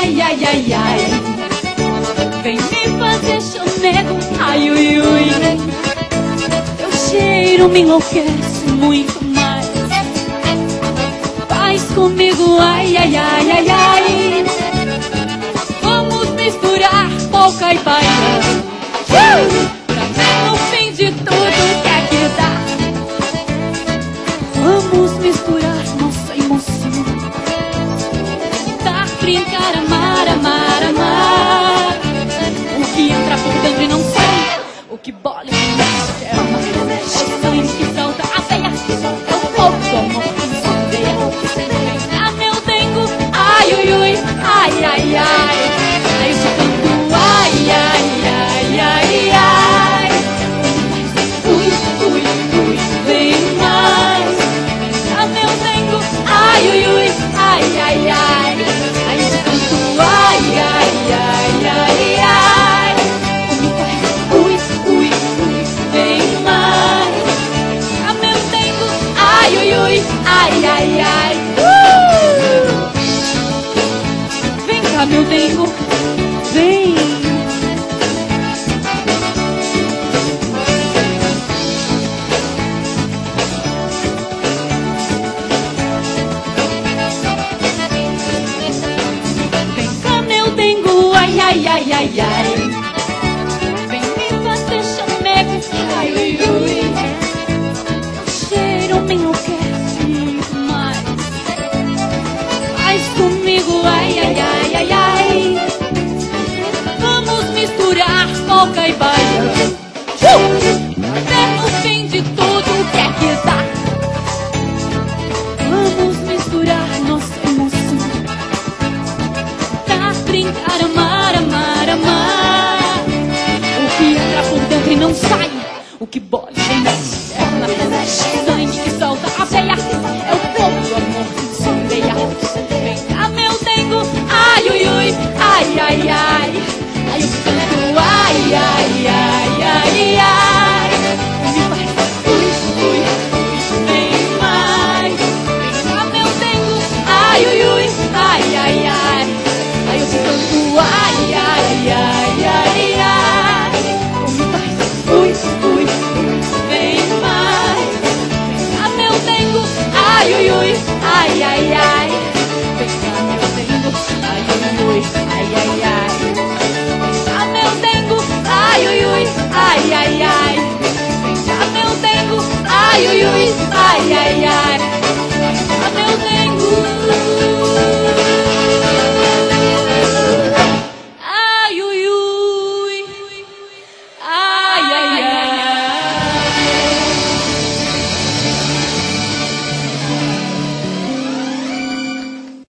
ai, ai, ai, ai. Vem me fazer chamego, ai, ui, ui. Teu cheiro me enlouquece muito mais. Faz comigo, ai, ai, ai, ai, ai. Vamos misturar polca e baião. Pra ver no fim de tudo que é que dá. Vamos misturar nossa emoção. Tentar brincar, amar, amar, amar. O que entra por dentro e não sai. O que bola e não mexe é uma mexe. Sangue que salta, a veia que solta. É o fogo do amor que incendeia. Ah, meu dengo, ai, ui, ui, ai, ai, ai. Aí eu te canto, ai, ai, ai, ai, ai. Ui, ui, ui, vem mais. Ah, meu dengo, ai, ui, ui, ai, ai, ai. Aí eu te canto, ai, ai, ai, ai, ai. Me faz, ui, ui, ui, vem mais. Ah, meu dengo, ai, ui, ui, ai, ai, ai. Vem cá, meu dengo, vem. Vem cá, meu dengo, ai, ai, ai, ai, ai. Vem me fazer chamego, ai, ui, ui. O cheiro me enlouquece mais. Faz comigo, ai, ai, ai, ai, ai. Vamos misturar polca e baião. Até no fim de tudo que é que dá. Vamos misturar nossa emoção. Tentar brincar, amar, amar, amar. O que entra por dentro e não sai. O que bola e mexe é uma sangue que solta a veia. É o fogo do amor que incendeia. Vem cá, meu dengo, ai, ui, ui, ai, ai, ai. Aí eu canto, ai, ai, ai, ai, ai. Me faz, ui, ui, ui, vem mais. Vem cá, meu dengo, ai, ui, ui, ai, ai, ai. Aí eu canto, ai, ai, ai, ai, ai. Me faz, ui, ui, ui, vem mais. Vem cá, meu dengo, ai, ui, ui, ai, ai, ai. Vem cá, meu dengo, ai, ui, ui, ai, ai, ai. Vem cá, meu dengo, ai, ui, ui, ai, ai, ai. Vem cá, meu dengo, ai, ui, ui, ai, ai,